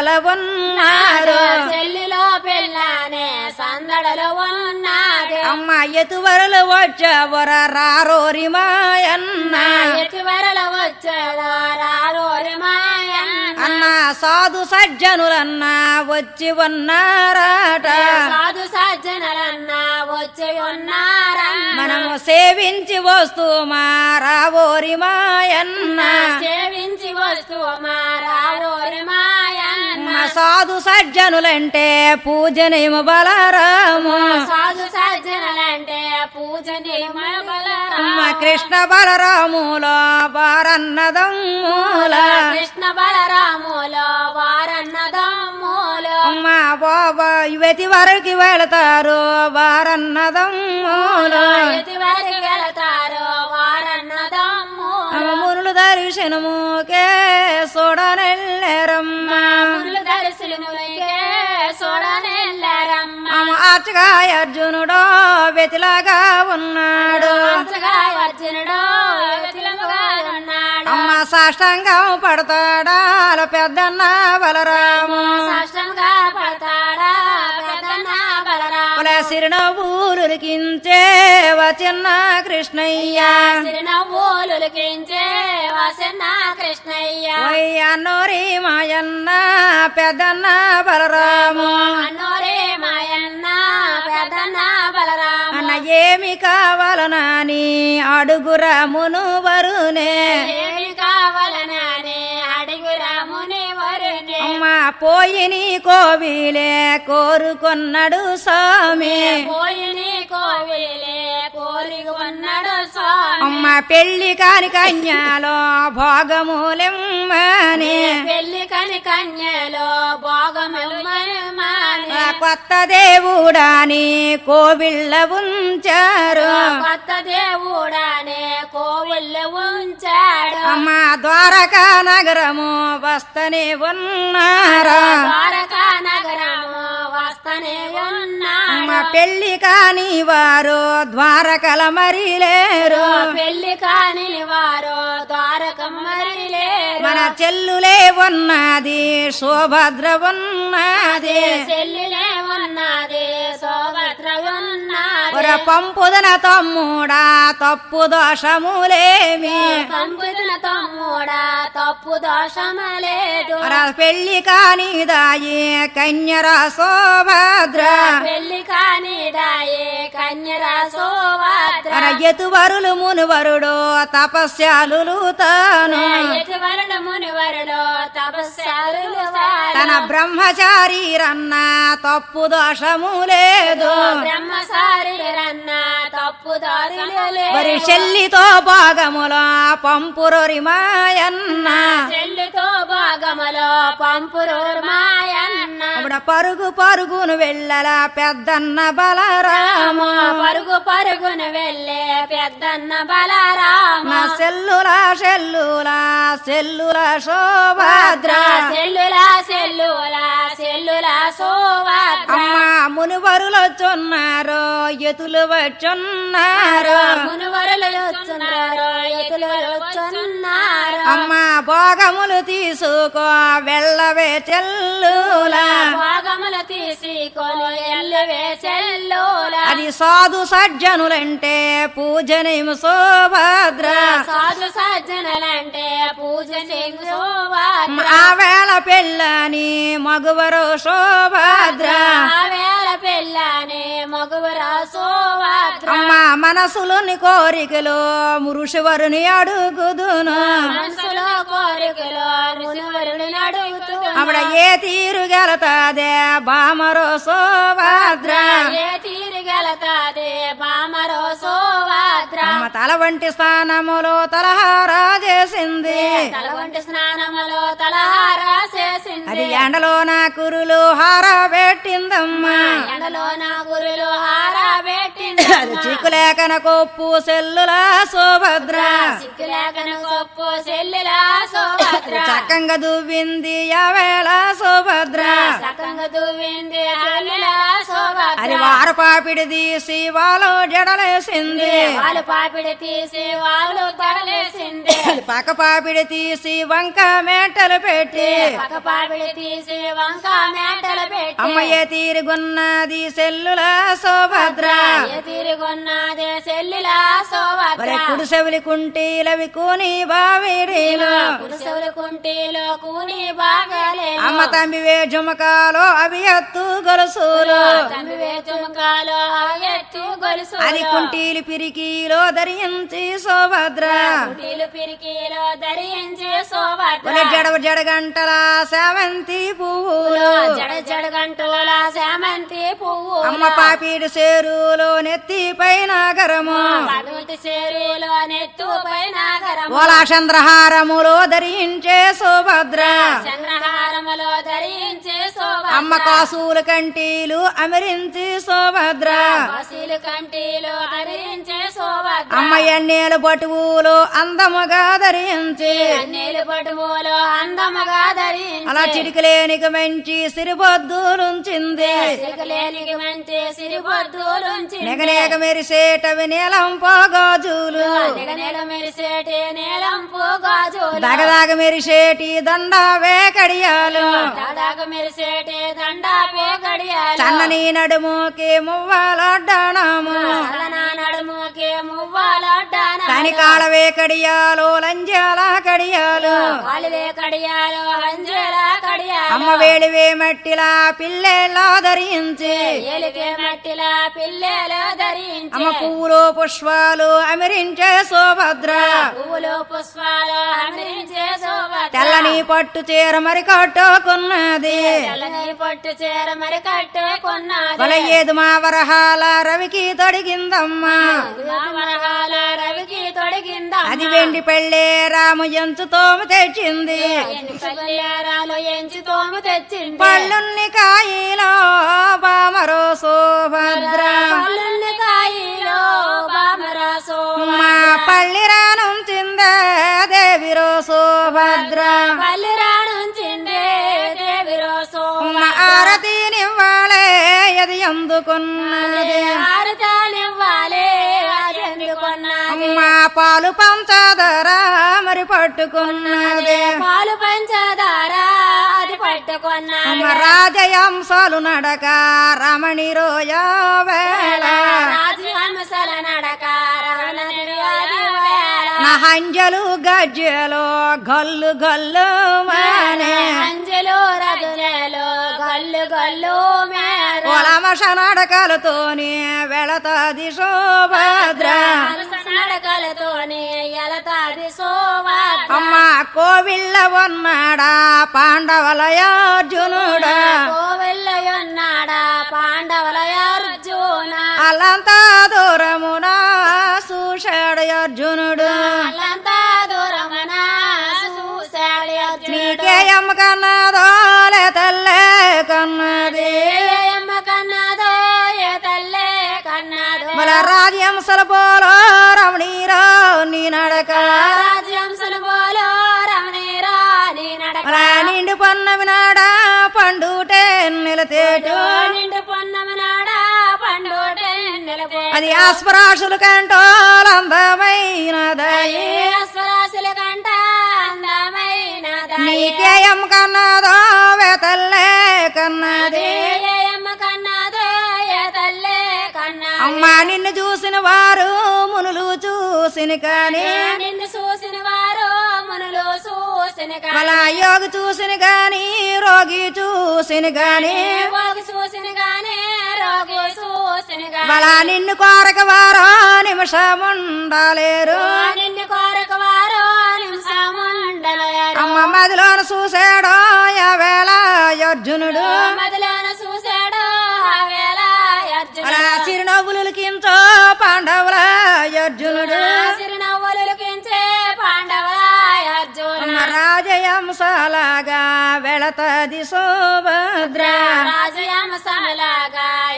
ఉన్నారు చెల్లిలో పెళ్ళానే సందడలు ఉన్నది అమ్మ ఎతువరలు వచ్చవర రారోరి మాయన్న ఎటువరలు వచ్చేదా రారోరి మాయన్న అన్న సాధు సజ్జనులన్నా వచ్చి ఉన్నారట సాధు సజ్జనులన్నా వచ్చి ఉన్నారన్న మనము సేవించి వస్తూ మా రావోరి మాయన్న సేవించి వస్తూ మా రారోరి మాయన్న సాధు సజ్జనులంటే పూజనేమ బలరాము సాధు సజ్జనులంటే పూజనీయ బలరామ కృష్ణ బలరాములో వారన్నదమ్ముల కృష్ణ బలరాములో వారన్నదమ్ములు అమ్మ బాబా యువతి వరకు వెళతారు వారన్నదమ్ముల ఎటు వారికి వెళతారు వారన్నదమ్ములు మునులు దర్శనముకే చూడనెల్లరమ్మ మునులు దర్శనములకే చూడనెల్లరమ్మ ఆచగా అర్జునుడో వెతిలాగా ఉన్నాడు అర్జునుడు యువతిలంగా ఉన్నాడు అమ్మ సాష్టంగం పడతాడా పెద్దన్న బలరాము సాష్టంగా పడతాడా పెద్దన్న బలరామ సిరినవ్వులుకించే చిన్న కృష్ణయ్య సిరినవ్వులుకించే వసన్న కృష్ణయ్య అన్నోరి మాయన్న పెద్దన్న బలరాము అన్నోరే మాయన్న పెద్దన్న బలరామ అన్న ఏమి కావాలనాని అడుగురమును వరునే ఏమి కావాలనని అడుగురాముని వరుని అమ్మ పోయి నీ కోవిలే కోరుకొన్నాడు స్వామి పోయిని కోవిలే కోరికొన్నాడు స్వామి అమ్మ పెళ్లి కాని కన్యాలో భోగములెమ్మని పెళ్లి కని కన్యలో భోగమని కొత్త దేవుడాని కోవిళ్ళ ఉంచారు కొత్త దేవుడానే కోవిళ్ళు ఉంచాడు అమ్మ ద్వారకా నగరము వస్తనే ఉన్నారా ద్వారకా నగరము వస్తనే ఉన్నా అమ్మ పెళ్లి కాని వారు ద్వారకల మరి లేరు పెళ్లి కాని వారు ద్వారకం మరి లేరు మన చెల్లులే ఉన్నది సుభద్ర ఉన్నది చెల్లిలే ఉన్నది సోభద్ర ఉన్నది ఒర పంపుదన తమ్ముడా తప్పు దోషములేమి పంపుతున్న తమ్ముడా తప్పు దోషమలేదు ఒర పెళ్లి కాని దాయి కన్యరా సోభద్ర పెళ్లి కాని దాయే కన్యరా సోభద్ర ఒర ఎతువరులు మునువరుడు తపస్యాలు తాను ఎటువరుడు మునివరుడు తపస్సాలు తన బ్రహ్మచారి రన్న తప్పు దోషము లేదు బ్రహ్మసారి రన్న తప్పు దారులు మరి చెల్లితో భాగములో పంపురొరి మాయన్న చెల్లితో భాగములో పంపురు మాయన్న అప్పుడు పరుగు పరుగును వెళ్ళల పెద్దన్న బలరామ పరుగు పరుగును వెళ్ళే పెద్దన్న బలరామ నా సెల్లులా శోభద్ర సెల్లులా సెల్లులా సెల్లులా సోభద్ర అమ్మ మునివరులు వచ్చున్నారు ఎతులు వచ్చున్నారు మునివరులు వచ్చున్నారు ఎతులు వచ్చున్నారు అమ్మ భోగములు తీసుకో వెళ్ళవే చెల్లులా భాగములు తీసుకొని ఎల్లువే చెల్లులా అది సాధు సజ్జనులంటే పూజనేము సోభద్ర సాధు సజ్జనులంటే పూజ చేయు సోభద్ర ఆ వేళ పెళ్ళని మగువరు శోభద్ర ఆ వేళ పెళ్ళాని మగువరా సోభద్ర అమ్మ మనసులోని కోరికలు మురుషువరుని అడుగుదును మనసులో కోరికలో మునివరుని అడుగుతూ అప్పుడ ఏ తీరు గెలతాదే బామరో శోభద్ర ఏ తీరుగలతాదే బామరో సోభద్ర అమ్మ తల వంటి స్థానములో తలహారా చేసింది తల వంటి స్నానములో తలహారా చేసింది అది ఎండలో నా కురులు హార పెట్టిందమ్మా ఎండలో నా గురులు హారా పెట్టింది అది చిక్కులేకన కొప్పు సెల్లులా శోభద్ర సిక్కులేకను గొప్ప చెల్లిలా సోభద్ర చక్కంగా దువ్వింది యావేళ శోభద్ర సకంగా దువ్వింది చెల్లిలా సోభద్ర అది వారం పాపిడి తీసి వాళ్ళు జడలేసింది వాళ్ళు పాపిడి తీసి వాళ్ళు తడలేసింది పక్క పాపిడి తీసి వంక మేటలు పెట్టి పక్క పాపిడి తీసి వంక మేటలు పెట్టి అమ్మయ్య తీరుగున్నది సెల్లుల సోభద్ర తిరుగున్నదే సెల్లిలా సోభద్ర కుడి సెవిలి కుంటీలవి కూని బావిడీలు పురుషులు కుంటీలో కూని బాగాలే అమ్మ తంబివే జుమకాలో అవి ఎత్తు గొలుసులు తంబివే చుమకాలో ఎత్తు గొలుసు అది కుంటీలు పిరికిలో ధరించి సోభద్ర కుటీలు పిరికిలో ధరించి సోభద్ర జడవ జడగంటల సేవంతి పువ్వులు జడ జడ గంటల శామంతి పువ్వు అమ్మ పాపిడి సేరులో నెత్తి పైన గరము పదవతి చేరులో నెత్తు పైన గరము ఓలా చంద్రహారములో ధరించే సోభద్ర చంద్రహారములో ధరించి శోభద్ర అమ్మ కాసులు కంటీలు అమరించి సోభద్ర కాశీలు కంటిలో ధరించి శోభద్ర అమ్మ ఎన్నేలు బటువులు అందముగా ధరించి అన్నేలు పటువులో అందముగా ధరించి అలా చిటికలేనికి మంచి సిరిబొద్దులుంచింది సిగలేనికి మంచి సిరిబొద్దులుంచి నెగనేగ మెరిసేటవి నీలం పోగాజులు నెగ మెరిసేటి నీలంపు గాజులు దగదాగ మెరిసేటి దండావే కడియాలు దాదాకు మెరిసేటి దండా పోగడియాలు చన్నని నడుముకి మువ్వాలడ్డానాము సలనా నడుముకి మువ్వాలడ్డాన కనికాలవే కడియాలు లంజాల కడియాలు కాలువే కడియాలు అంజల కడియాలు అమ్మ వేడివే మట్టిలా పిల్లెలా ధరించి ఏలికే మట్టిలా పిల్లలు ధరించి అమ్మ పువ్వులు పుష్పాలు అమరించే సోభద్ర పువ్వులు పుష్పాలు హరించే శోభద్ర తెల్లని పట్టు చీర మరి కట్టుకున్నది తెల్లని పట్టు చీర మరి కట్టుకున్నది వలయేదు మా వరహాల రవికి తొడిగిందమ్మా మరహాల రవికి తొడిగిందా అది వెండి పెళ్ళే రాము ఎంచుతో తెచ్చింది పల్లెరాలు ఎంచి తోము తెచ్చింది పళ్ళున్ని కాయిలో బామరో సోభద్ర పళ్ళున్ని కాయిలో బామరాసో మా పల్లి రానుంచిందే దేవిరో సోభద్ర పల్లెరానుంచిందే దేవిరో మా ఆరతినివ్వాలే అది అందుకున్నది హారతాలివ్వాలి అది ఎందుకున్నది మా పాలు పంచదర మరి పట్టుకున్నది పాలు పంచదార అది పట్టుకున్నది మా రాజయాంశాలు నడక రమణి రోజ వేళ రాజహంసల నడక రవణది అది వేళ నా హంజలు గజ్జలు గల్లు గల్లు మానే అంజలు రదులలో గల్లు గల్లు మేర కొలమష నడకలతోని వెళతాది శోభద్ర నడకలతోని ఎలతాది శోభద్ర అమ్మ కోవిళ్ళ ఉన్నాడా పాండవలయార్జునుడా కోవెల్లయున్నాడా పాండవుల అర్జున అల్లంతా దూరమునా చూశాడు అర్జునుడు అల్లంతా దూరమున చూశాడు అర్జునుడు నీకే అమ్మ కన్నదో లే తల్లే కన్నది అమ్మ కన్నదో ఏ తల్లే కన్నదో మన రాజ్యంసల పోలో రమణీరా నీ నడక రాజ్యంసులు పోలో రమణీరా నీ నడక మన నిండు పన్నమి నాడా పండుటే నిలతేటు నిండు పొన్నమి నాడా పండుటే నిలబో అది ఆస్పరాశులు కంటోలందమైన దయి స్వరాశుల కంట అందమైన నీకే అమ్మ కన్నదో వెతల్లే కన్నది అమ్మ కన్నదో ఏ తల్లే కన్నా అమ్మ నిన్ను చూసిన వారు మునులు చూసిన కాని నిన్ను చూసిన వారు మునులు చూసిన మళ్ళా యోగి చూసిన గాని రోగి చూసిన గాని వాగు చూసిన గానే రోగు చూసిన మళ్ళా నిన్ను కోరక వారో నిమిషముండలేరు నిన్ను కోరక వారు నిమిషముండలేరు అమ్మ మదిలోన చూసాడో యావేళ అర్జునుడు మదిలోన చూశాడు ఆ వేళ అర్జునుడు అలా చిరునవ్వులకించో పాండవుల అర్జునుడు చిరునవ్వులకించే పాండవుల అర్జున రాజయంసలాగా వెళతది సోభద్ర రాజయాంసలాగా